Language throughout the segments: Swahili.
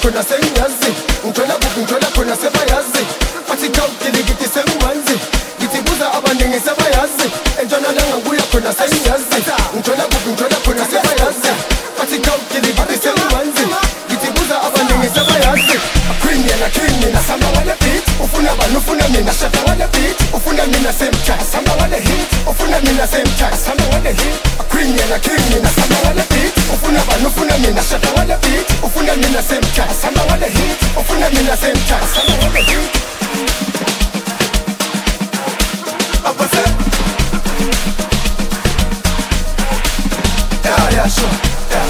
khona sengiyazi ngithola kuphi ngithola khona sebayazi bathi kawukilikiti sengimanzi ngithi buza abaningi sebayazi entshonalanga ngibuya khona sengiyazi ngithola kuphi ngithola khona sebayazi bathi kawukilikiti sengimanzi ngithi buza abaningi sebayazi queen yena king mina samba wale beat ufuna bani ufuna mina shaka wale beat ufuna mina semthatha samba wale hit ufuna mina semthatha samba wale hit queen yena king mina samba wale beat ufuna bani ufuna mina shaka wale beat ufuna mina semthatha samba wale hit ufuna mina semthatha samba wale hit abase yeah sure yeah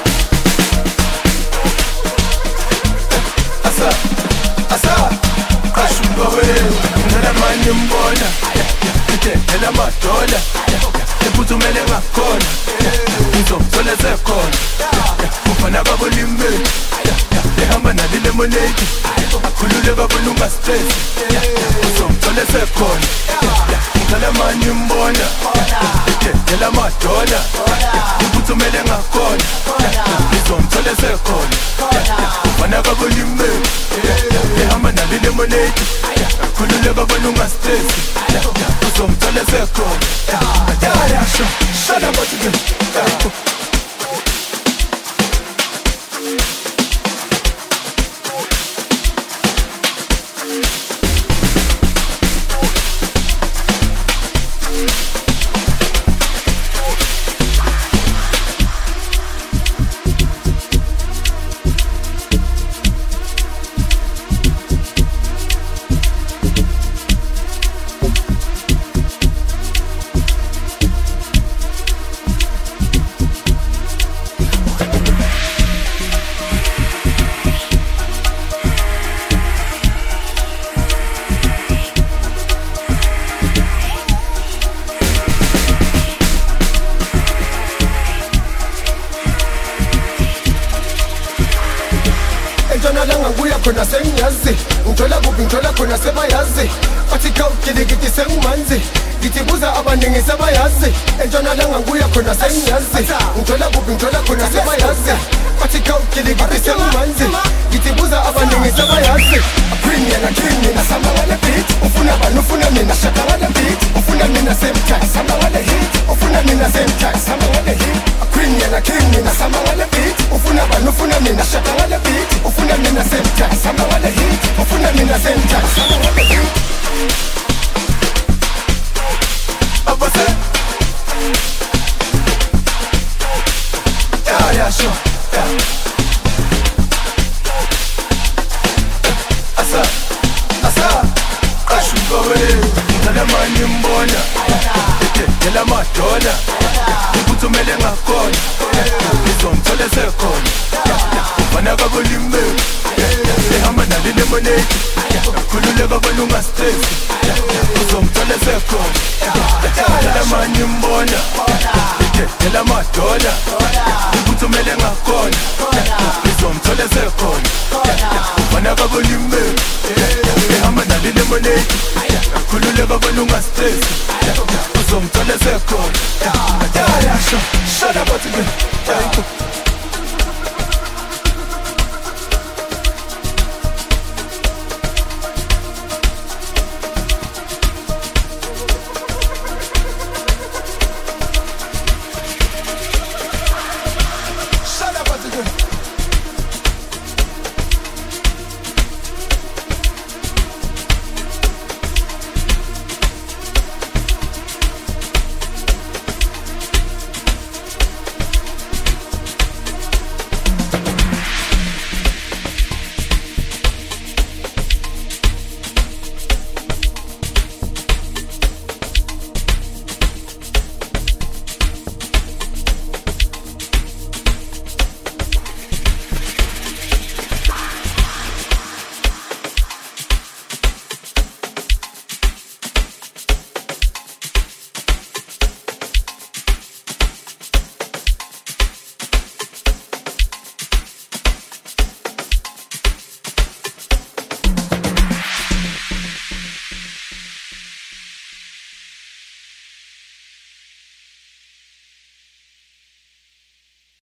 asa qashunga wewe ngena manje mbona ngithela madola ephuzumele ngakhona ngizomthola sekhona ufana kabolimbe ehamba nale lemonade akhulule kabulunga stress ngizomthola sekhona ngithela manje mbona ngithela madola ephuzumele ngakhona ngizomthola sekhona ufana kabolimbe ehamba nale lemonade akhulule kabulunga stress ngizomthola sekhona shut up what you do entshonalanga ngibuya khona sengiyazi ngithola kuphi ngithola khona sebayazi bathi kawukilikiti sengimanzi ngithi buza abaningi sebayazi entshonalanga ngibuya khona sengiyazi ngithola kuphi ngithola khona sebayazi bathi kawukilikiti sengimanzi ngithi buza abaningi sebayazi queen yena king mina samba wale beat ufuna bani ufuna mina shaka wale beat ufuna mina semthatha samba wale hit ufuna mina semthatha samba wale hit queen yena king mina samba wale beat ufuna bani ufuna mina shaka wale beat ufuna mina semthatha samba wale hit ufuna mina semthatha samba wale hit abase yeah sure yeah asa qashunga wewe ngala manje mbona ngithela madola ngikuthumele ngakhona ngizomthola sekhona ufana kabolimbe ehamba nale lemonade akhulule kabulunga stress ngizomthola sekhona ngala manje mbona ngithela madola ngikuthumele ngakhona ngizomthola sekhona ufana kabolimbe ehamba nale lemonade akhulule kabulunga stress ngizomthola sekhona shut up what you do